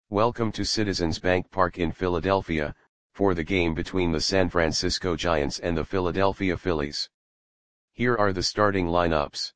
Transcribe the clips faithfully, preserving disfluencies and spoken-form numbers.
Welcome to Citizens Bank Park in Philadelphia, for the game between the San Francisco Giants and the Philadelphia Phillies. Here are the starting lineups.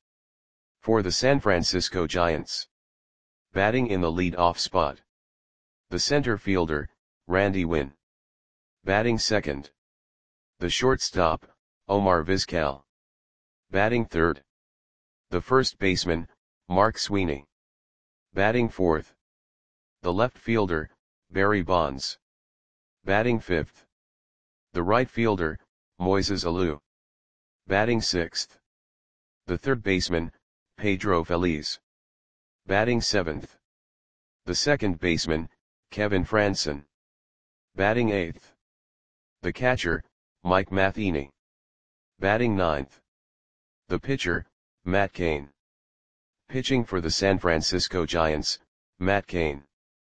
For the San Francisco Giants. Batting in the lead-off spot. The center fielder, Randy Winn. Batting second. The shortstop, Omar Vizquel. Batting third. The first baseman, Mark Sweeney. Batting fourth. The left fielder, Barry Bonds. Batting fifth. The right fielder, Moises Alou. Batting sixth. The third baseman, Pedro Feliz. Batting seventh. The second baseman, Kevin Frandsen. Batting eighth. The catcher, Mike Matheny. Batting ninth. The pitcher, Matt Cain. Pitching for the San Francisco Giants, Matt Cain.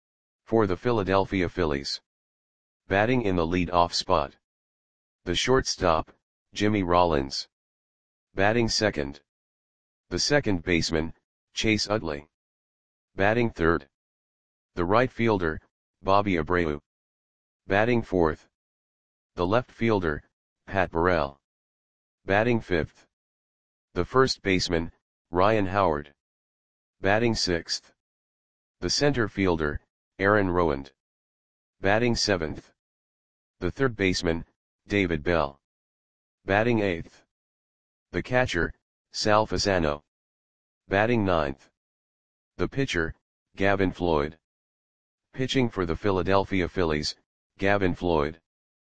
For the Philadelphia Phillies. Batting in the lead-off spot. The shortstop, Jimmy Rollins. Batting second. The second baseman, Chase Utley. Batting third. The right fielder, Bobby Abreu. Batting fourth. The left fielder, Pat Burrell. Batting fifth. The first baseman, Ryan Howard. Batting sixth. The center fielder, Aaron Rowand. Batting seventh. The third baseman, David Bell. Batting eighth. The catcher, Sal Fasano. Batting ninth. The pitcher, Gavin Floyd. Pitching for the Philadelphia Phillies, Gavin Floyd.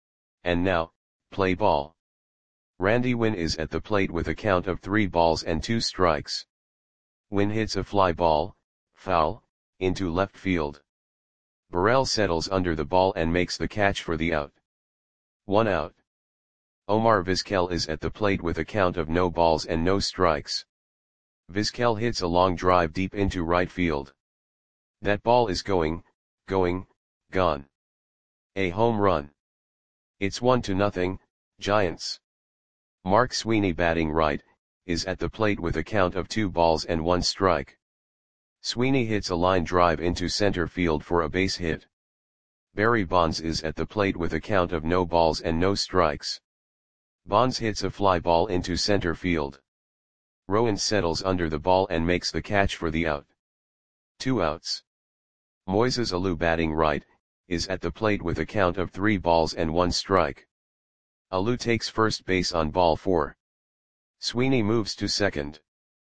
And now, play ball. Randy Winn is at the plate with a count of three balls and two strikes. Winn hits a fly ball, foul, into left field. Burrell settles under the ball and makes the catch for the out. One out. Omar Vizquel is at the plate with a count of no balls and no strikes. Vizquel hits a long drive deep into right field. That ball is going, going, gone. A home run. It's one to nothing, Giants. Mark Sweeney, batting right, is at the plate with a count of two balls and one strike. Sweeney hits a line drive into center field for a base hit. Barry Bonds is at the plate with a count of no balls and no strikes. Bonds hits a fly ball into center field. Rowand settles under the ball and makes the catch for the out. Two outs. Moises Alou, batting right, is at the plate with a count of three balls and one strike. Alou takes first base on ball four. Sweeney moves to second.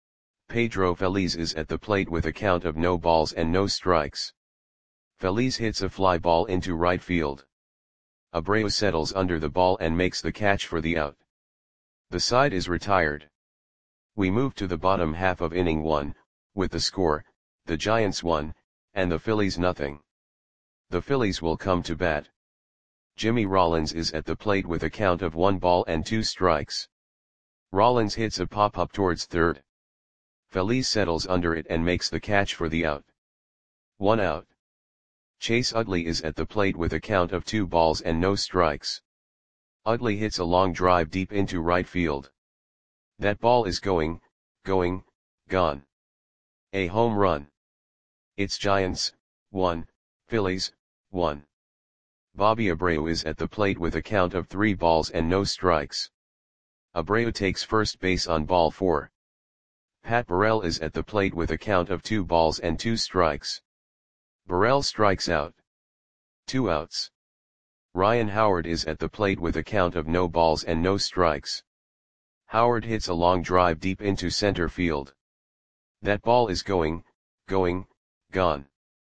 Pedro Feliz is at the plate with a count of no balls and no strikes. Feliz hits a fly ball into right field. Abreu settles under the ball and makes the catch for the out. The side is retired. We move to the bottom half of inning one, with the score, the Giants one, and the Phillies nothing. The Phillies will come to bat. Jimmy Rollins is at the plate with a count of one ball and two strikes. Rollins hits a pop-up towards third. Feliz settles under it and makes the catch for the out. One out. Chase Utley is at the plate with a count of two balls and no strikes. Utley hits a long drive deep into right field. That ball is going, going, gone. A home run. It's Giants, one, Phillies, one. Bobby Abreu is at the plate with a count of three balls and no strikes. Abreu takes first base on ball four. Pat Burrell is at the plate with a count of two balls and two strikes. Burrell strikes out. Two outs. Ryan Howard is at the plate with a count of no balls and no strikes. Howard hits a long drive deep into center field. That ball is going, going, gone.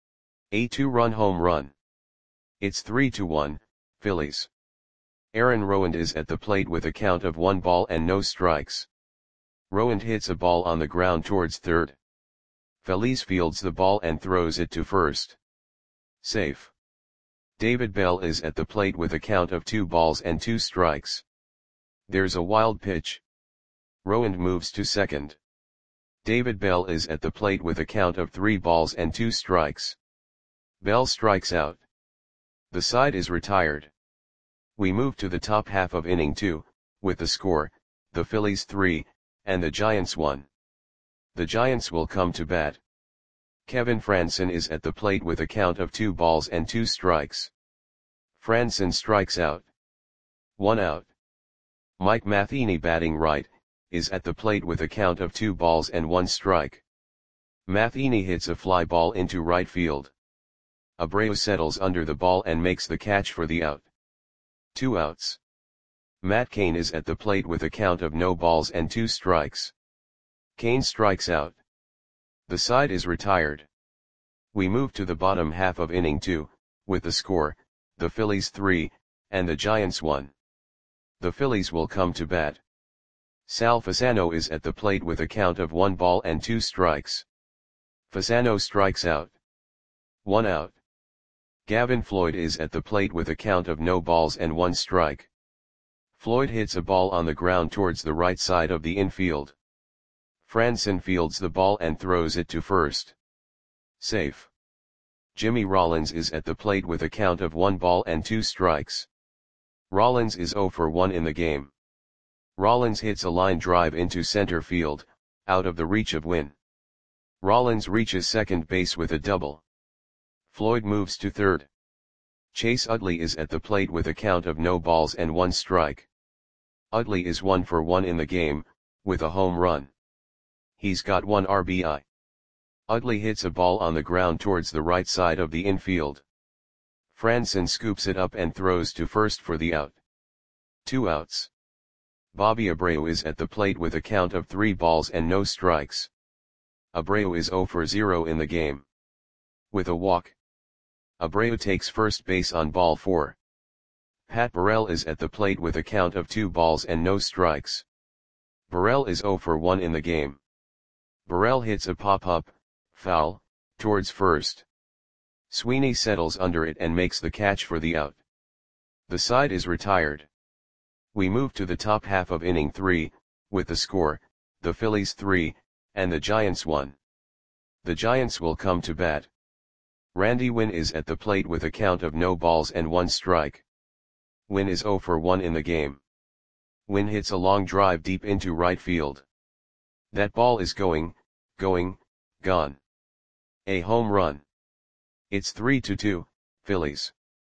A two-run home run. It's three to one, Phillies. Aaron Rowand is at the plate with a count of one ball and no strikes. Rowand hits a ball on the ground towards third. Feliz fields the ball and throws it to first. Safe. David Bell is at the plate with a count of two balls and two strikes. There's a wild pitch. Rowand moves to second. David Bell is at the plate with a count of three balls and two strikes. Bell strikes out. The side is retired. We move to the top half of inning two, with the score, the Phillies three, and the Giants one. The Giants will come to bat. Kevin Franson is at the plate with a count of two balls and two strikes. Franson strikes out. One out. Mike Matheny, batting right, is at the plate with a count of two balls and one strike. Matheny hits a fly ball into right field. Abreu settles under the ball and makes the catch for the out. Two outs. Matt Cain is at the plate with a count of no balls and two strikes. Cain strikes out. The side is retired. We move to the bottom half of inning two, with the score, the Phillies three, and the Giants one. The Phillies will come to bat. Sal Fasano is at the plate with a count of one ball and two strikes. Fasano strikes out. One out. Gavin Floyd is at the plate with a count of no balls and one strike. Floyd hits a ball on the ground towards the right side of the infield. Franson fields the ball and throws it to first. Safe. Jimmy Rollins is at the plate with a count of one ball and two strikes. Rollins is zero for one in the game. Rollins hits a line drive into center field, out of the reach of Winn. Rollins reaches second base with a double. Floyd moves to third. Chase Utley is at the plate with a count of no balls and one strike. Utley is one for one in the game, with a home run. He's got one R B I. Utley hits a ball on the ground towards the right side of the infield. Franson scoops it up and throws to first for the out. Two outs. Bobby Abreu is at the plate with a count of three balls and no strikes. Abreu is zero for zero in the game. With a walk. Abreu takes first base on ball four. Pat Burrell is at the plate with a count of two balls and no strikes. Burrell is zero for one in the game. Burrell hits a pop-up, foul, towards first. Sweeney settles under it and makes the catch for the out. The side is retired. We move to the top half of inning three, with the score, the Phillies three, and the Giants one. The Giants will come to bat. Randy Winn is at the plate with a count of no balls and one strike. Winn is zero for one in the game. Winn hits a long drive deep into right field. That ball is going, going, gone. A home run. It's three to two, Phillies.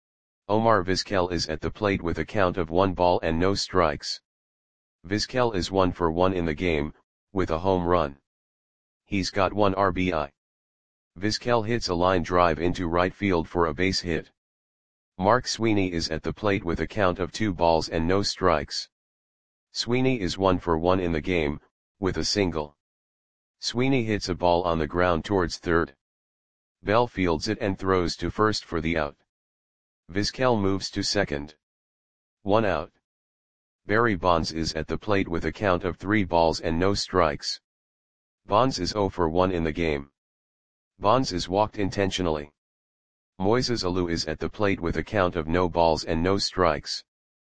Omar Vizquel is at the plate with a count of one ball and no strikes. Vizquel is one for one in the game, with a home run. He's got one R B I. Vizquel hits a line drive into right field for a base hit. Mark Sweeney is at the plate with a count of two balls and no strikes. Sweeney is one for one in the game, with a single. Sweeney hits a ball on the ground towards third. Bell fields it and throws to first for the out. Vizquel moves to second. One out. Barry Bonds is at the plate with a count of three balls and no strikes. Bonds is zero for one in the game. Bonds is walked intentionally. Moises Alou is at the plate with a count of no balls and no strikes.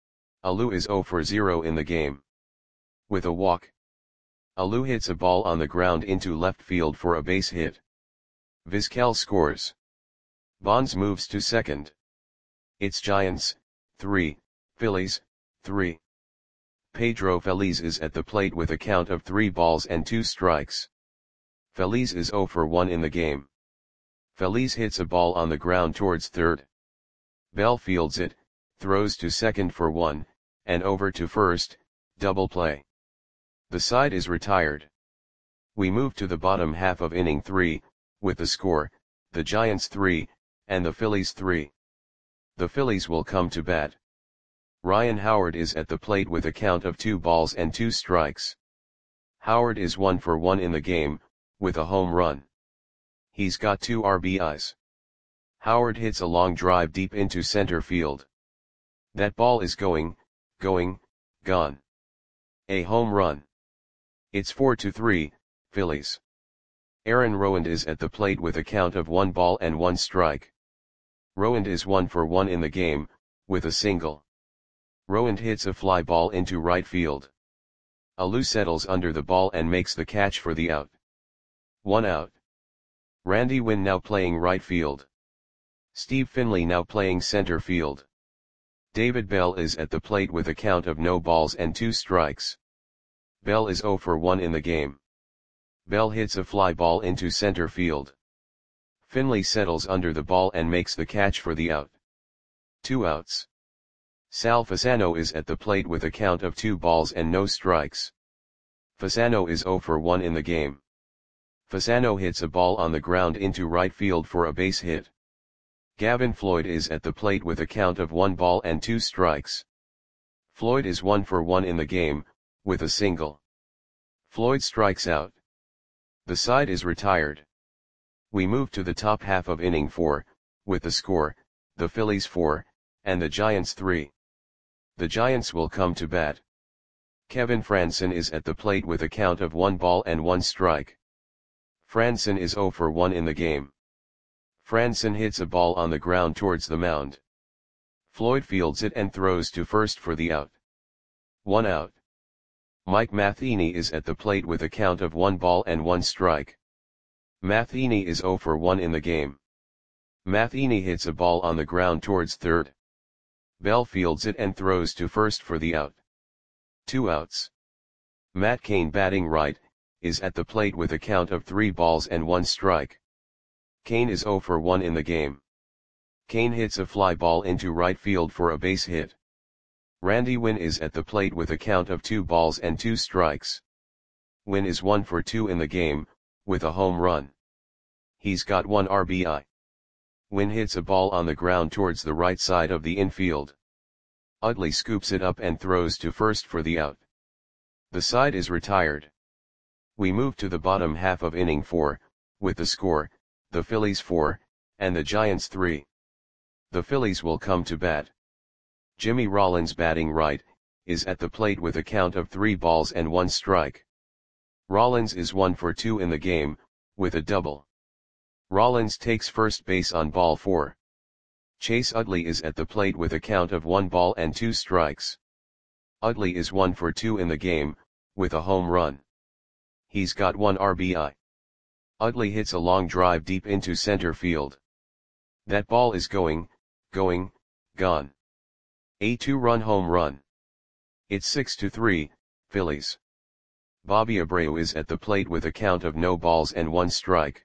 Alou is zero for zero in the game. With a walk. Alou hits a ball on the ground into left field for a base hit. Vizquel scores. Bonds moves to second. It's Giants, three, Phillies, three. Pedro Feliz is at the plate with a count of three balls and two strikes. Feliz is zero for one in the game. Feliz hits a ball on the ground towards third. Bell fields it, throws to second for one, and over to first, double play. The side is retired. We move to the bottom half of inning three, with the score, the Giants three, and the Phillies three. The Phillies will come to bat. Ryan Howard is at the plate with a count of two balls and two strikes. Howard is one for one in the game, with a home run. He's got two R B Is. Howard hits a long drive deep into center field. That ball is going, going, gone. A home run. It's four to three, Phillies. Aaron Rowand is at the plate with a count of one ball and one strike. Rowand is one for one in the game, with a single. Rowand hits a fly ball into right field. Alou settles under the ball and makes the catch for the out. One out. Randy Winn now playing right field. Steve Finley now playing center field. David Bell is at the plate with a count of no balls and two strikes. Bell is zero for one in the game. Bell hits a fly ball into center field. Finley settles under the ball and makes the catch for the out. Two outs. Sal Fasano is at the plate with a count of two balls and no strikes. Fasano is zero for one in the game. Fasano hits a ball on the ground into right field for a base hit. Gavin Floyd is at the plate with a count of one ball and two strikes. Floyd is one for one in the game, with a single. Floyd strikes out. The side is retired. We move to the top half of inning four, with the score, the Phillies four, and the Giants three. The Giants will come to bat. Kevin Frandsen is at the plate with a count of one ball and one strike. Frandsen is zero for one in the game. Frandsen hits a ball on the ground towards the mound. Floyd fields it and throws to first for the out. One out. Mike Matheny is at the plate with a count of one ball and one strike. Matheny is zero for one in the game. Matheny hits a ball on the ground towards third. Bell fields it and throws to first for the out. Two outs. Matt Cain, batting right, is at the plate with a count of three balls and one strike. Cain is zero for one in the game. Cain hits a fly ball into right field for a base hit. Randy Winn is at the plate with a count of two balls and two strikes. Winn is one for two in the game, with a home run. He's got one R B I. Winn hits a ball on the ground towards the right side of the infield. Utley scoops it up and throws to first for the out. The side is retired. We move to the bottom half of inning four, with the score, the Phillies four, and the Giants three. The Phillies will come to bat. Jimmy Rollins, batting right, is at the plate with a count of three balls and one strike. Rollins is one for two in the game, with a double. Rollins takes first base on ball four. Chase Utley is at the plate with a count of one ball and two strikes. Utley is one for two in the game, with a home run. He's got one R B I. Utley hits a long drive deep into center field. That ball is going, going, gone. A two-run home run. It's six to three, Phillies. Bobby Abreu is at the plate with a count of no balls and one strike.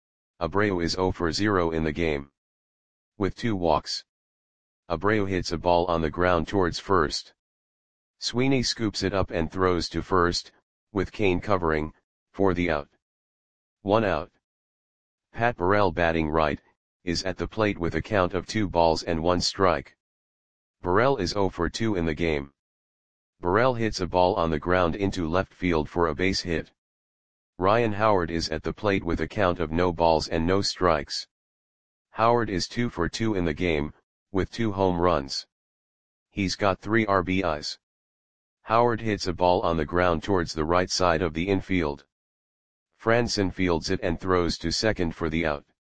Abreu is zero for zero in the game. With two walks. Abreu hits a ball on the ground towards first. Sweeney scoops it up and throws to first, with Cain covering, for the out. One out. Pat Burrell, batting right, is at the plate with a count of two balls and one strike. Burrell is zero for two in the game. Burrell hits a ball on the ground into left field for a base hit. Ryan Howard is at the plate with a count of no balls and no strikes. Howard is two for two in the game, with two home runs. He's got three R B Is. Howard hits a ball on the ground towards the right side of the infield. Frandsen fields it and throws to second for the out.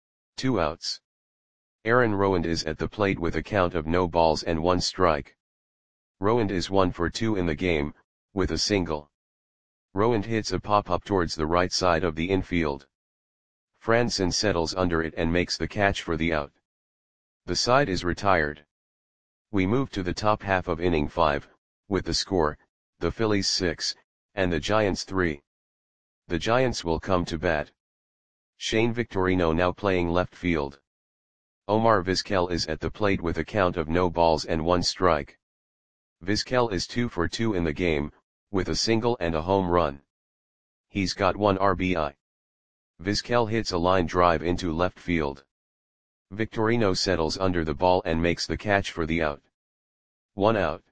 Two outs. Aaron Rowand is at the plate with a count of no balls and one strike. Rowand is one for two in the game, with a single. Rowand hits a pop-up towards the right side of the infield. Frandsen settles under it and makes the catch for the out. The side is retired. We move to the top half of inning five, with the score, the Phillies six, and the Giants three. The Giants will come to bat. Shane Victorino now playing left field. Omar Vizquel is at the plate with a count of no balls and one strike. Vizquel is two for two in the game, with a single and a home run. He's got one R B I. Vizquel hits a line drive into left field. Victorino settles under the ball and makes the catch for the out. One out.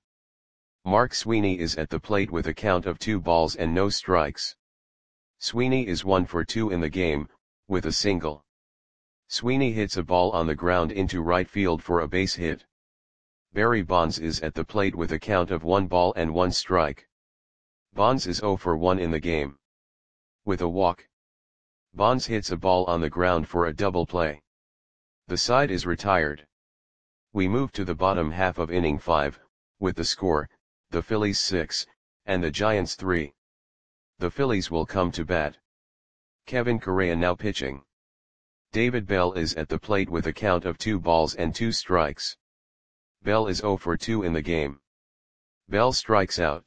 Mark Sweeney is at the plate with a count of two balls and no strikes. Sweeney is one for two in the game, with a single. Sweeney hits a ball on the ground into right field for a base hit. Barry Bonds is at the plate with a count of one ball and one strike. Bonds is zero for one in the game. With a walk. Bonds hits a ball on the ground for a double play. The side is retired. We move to the bottom half of inning five, with the score, the Phillies six, and the Giants three. The Phillies will come to bat. Kevin Correa now pitching. David Bell is at the plate with a count of two balls and two strikes. Bell is zero for two in the game. Bell strikes out.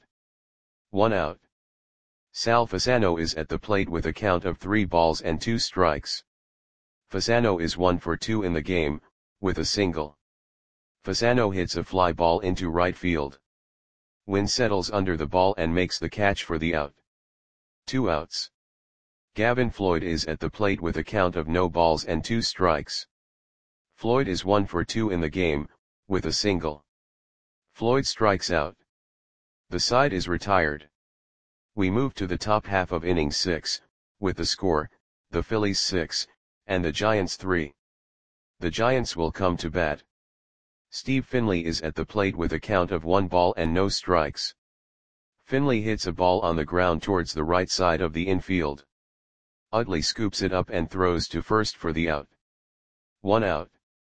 One out. Sal Fasano is at the plate with a count of three balls and two strikes. Fasano is one for two in the game, with a single. Fasano hits a fly ball into right field. Wynn settles under the ball and makes the catch for the out. Two outs. Gavin Floyd is at the plate with a count of no balls and two strikes. Floyd is one for two in the game, with a single. Floyd strikes out. The side is retired. We move to the top half of inning six, with the score, the Phillies six, and the Giants three. The Giants will come to bat. Steve Finley is at the plate with a count of one ball and no strikes. Finley hits a ball on the ground towards the right side of the infield. Utley scoops it up and throws to first for the out. One out.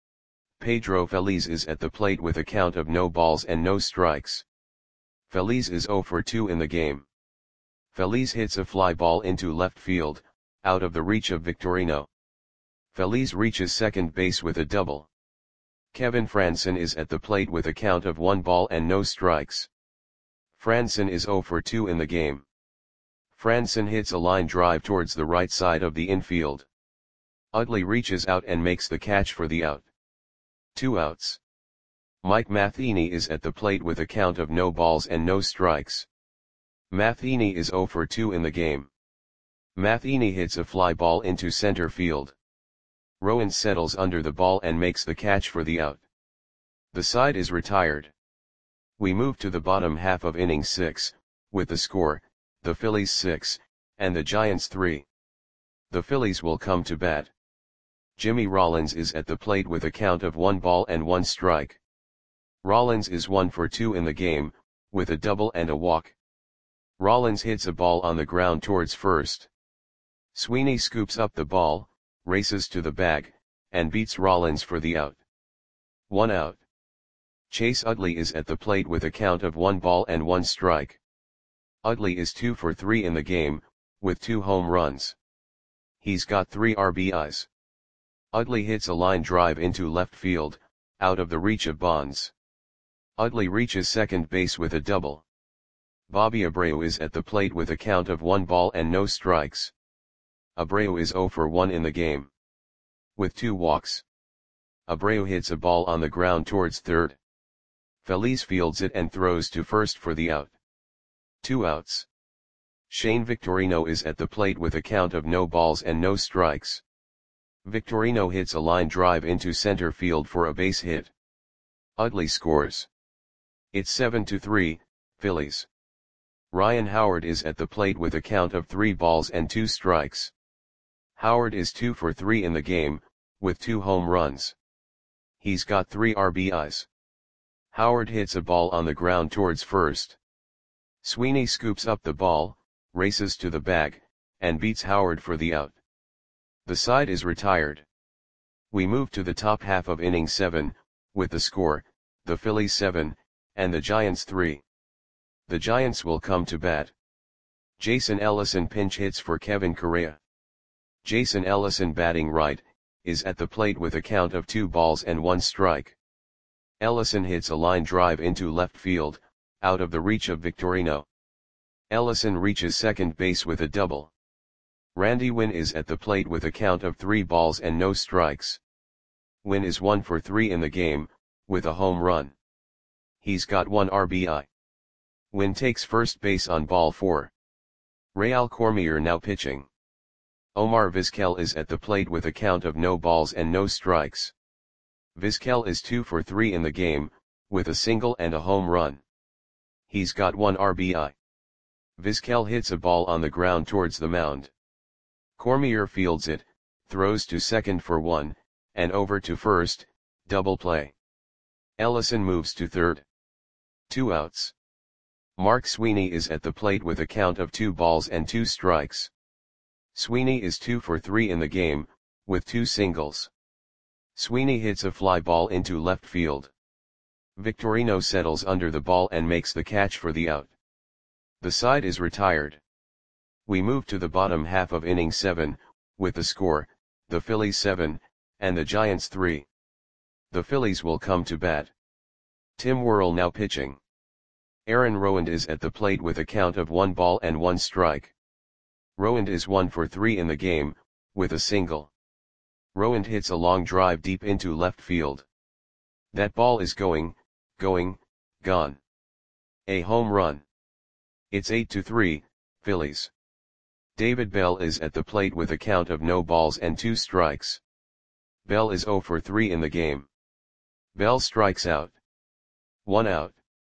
Pedro Feliz is at the plate with a count of no balls and no strikes. Feliz is zero for two in the game. Feliz hits a fly ball into left field, out of the reach of Victorino. Feliz reaches second base with a double. Kevin Franson is at the plate with a count of one ball and no strikes. Franson is zero for two in the game. Franson hits a line drive towards the right side of the infield. Utley reaches out and makes the catch for the out. Two outs. Mike Matheny is at the plate with a count of no balls and no strikes. Matheny is zero for two in the game. Matheny hits a fly ball into center field. Rowan settles under the ball and makes the catch for the out. The side is retired. We move to the bottom half of inning six, with the score, the Phillies six, and the Giants three. The Phillies will come to bat. Jimmy Rollins is at the plate with a count of one ball and one strike. Rollins is one for two in the game, with a double and a walk. Rollins hits a ball on the ground towards first. Sweeney scoops up the ball, races to the bag, and beats Rollins for the out. One out. Chase Utley is at the plate with a count of one ball and one strike. Utley is two for three in the game, with two home runs. He's got three R B Is. Utley hits a line drive into left field, out of the reach of Bonds. Utley reaches second base with a double. Bobby Abreu is at the plate with a count of one ball and no strikes. Abreu is zero for one in the game. With two walks. Abreu hits a ball on the ground towards third. Feliz fields it and throws to first for the out. Two outs. Shane Victorino is at the plate with a count of no balls and no strikes. Victorino hits a line drive into center field for a base hit. Utley scores. It's seven to three, Phillies. Ryan Howard is at the plate with a count of three balls and two strikes. Howard is two for three in the game, with two home runs. He's got three R B Is. Howard hits a ball on the ground towards first. Sweeney scoops up the ball, races to the bag, and beats Howard for the out. The side is retired. We move to the top half of inning seven, with the score, the Phillies seven, and the Giants three. The Giants will come to bat. Jason Ellison pinch hits for Kevin Correa. Jason Ellison, batting right, is at the plate with a count of two balls and one strike. Ellison hits a line drive into left field, out of the reach of Victorino. Ellison reaches second base with a double. Randy Wynn is at the plate with a count of three balls and no strikes. Wynn is one for three in the game, with a home run. He's got one R B I. Wynn takes first base on ball four. Real Cormier now pitching. Omar Vizquel is at the plate with a count of no balls and no strikes. Vizquel is two for three in the game, with a single and a home run. He's got one R B I. Vizquel hits a ball on the ground towards the mound. Cormier fields it, throws to second for one, and over to first, double play. Ellison moves to third. Two outs. Mark Sweeney is at the plate with a count of two balls and two strikes. Sweeney is two for three in the game, with two singles. Sweeney hits a fly ball into left field. Victorino settles under the ball and makes the catch for the out. The side is retired. We move to the bottom half of inning seven, with the score, the Phillies seven, and the Giants three. The Phillies will come to bat. Tim Worrell now pitching. Aaron Rowand is at the plate with a count of one ball and one strike. Rowand is one for three in the game, with a single. Rowand hits a long drive deep into left field. That ball is going, going, gone. A home run. It's eight to three, Phillies. David Bell is at the plate with a count of no balls and two strikes. Bell is zero for three in the game. Bell strikes out. One out.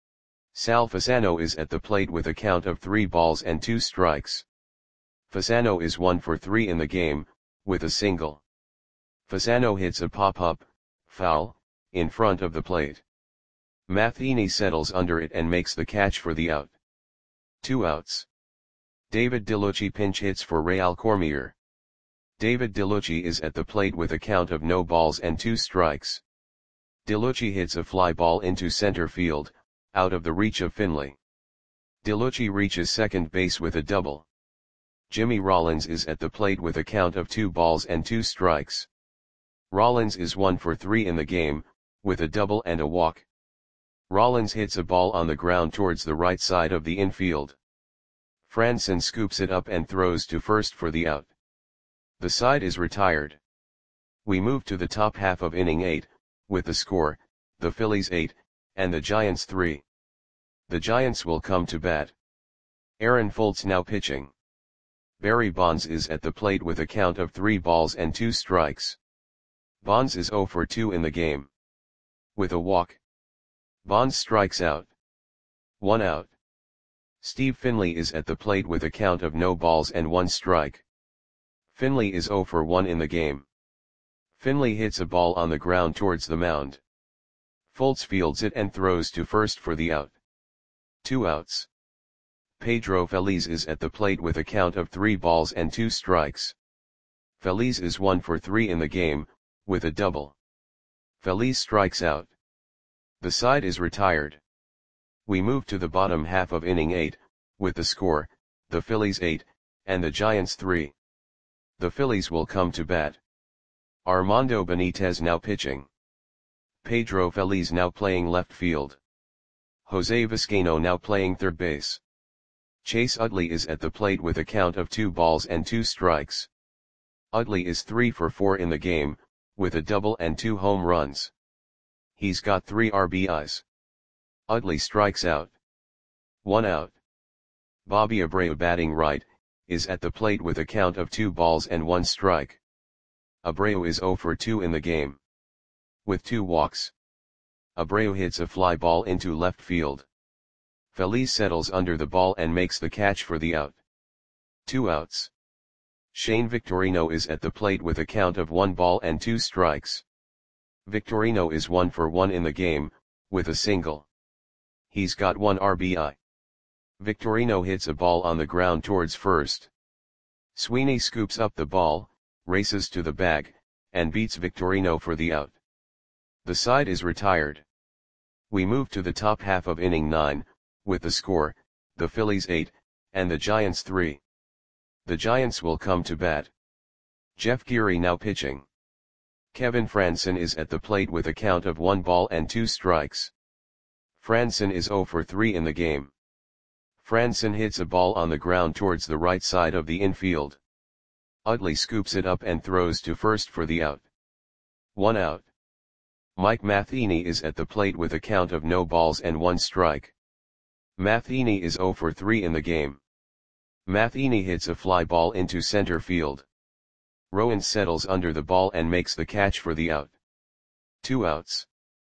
Sal Fasano is at the plate with a count of three balls and two strikes. Fasano is one for three in the game, with a single. Fasano hits a pop-up, foul, in front of the plate. Matheny settles under it and makes the catch for the out. Two outs. David DeLucci pinch hits for Real Cormier. David DeLucci is at the plate with a count of no balls and two strikes. DeLucci hits a fly ball into center field, out of the reach of Finley. DeLucci reaches second base with a double. Jimmy Rollins is at the plate with a count of two balls and two strikes. Rollins is one for three in the game, with a double and a walk. Rollins hits a ball on the ground towards the right side of the infield. Franson scoops it up and throws to first for the out. The side is retired. We move to the top half of inning eight, with the score, the Phillies eight, and the Giants three. The Giants will come to bat. Aaron Foltz now pitching. Barry Bonds is at the plate with a count of three balls and two strikes. Bonds is zero for two in the game. With a walk. Bonds strikes out. One out. Steve Finley is at the plate with a count of no balls and one strike. Finley is zero for one in the game. Finley hits a ball on the ground towards the mound. Foltz fields it and throws to first for the out. Two outs. Pedro Feliz is at the plate with a count of three balls and two strikes. Feliz is one for three in the game, with a double. Feliz strikes out. The side is retired. We move to the bottom half of inning eight, with the score, the Phillies eight, and the Giants three. The Phillies will come to bat. Armando Benitez now pitching. Pedro Feliz now playing left field. Jose Vizcaino now playing third base. Chase Utley is at the plate with a count of two balls and two strikes. Utley is three for four in the game, with a double and two home runs. He's got three R B Is. Utley strikes out. One out. Bobby Abreu batting right, is at the plate with a count of two balls and one strike. Abreu is zero for two in the game. With two walks. Abreu hits a fly ball into left field. Feliz settles under the ball and makes the catch for the out. Two outs. Shane Victorino is at the plate with a count of one ball and two strikes. Victorino is one for one in the game, with a single. He's got one R B I. Victorino hits a ball on the ground towards first. Sweeney scoops up the ball, races to the bag, and beats Victorino for the out. The side is retired. We move to the top half of inning nine, with the score, the Phillies eight, and the Giants three. The Giants will come to bat. Jeff Geary now pitching. Kevin Franson is at the plate with a count of one ball and two strikes. Franson is zero for three in the game. Franson hits a ball on the ground towards the right side of the infield. Utley scoops it up and throws to first for the out. One out. Mike Matheny is at the plate with a count of no balls and one strike. Matheny is zero for three in the game. Matheny hits a fly ball into center field. Rowan settles under the ball and makes the catch for the out. Two outs.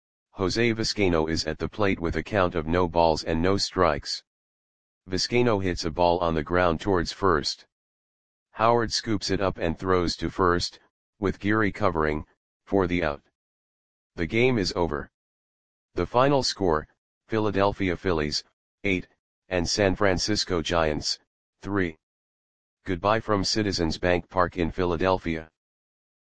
Jose Vizcaino is at the plate with a count of no balls and no strikes. Vizcaino hits a ball on the ground towards first. Howard scoops it up and throws to first, with Geary covering, for the out. The game is over. The final score, Philadelphia Phillies, eight, and San Francisco Giants, three. Goodbye from Citizens Bank Park in Philadelphia.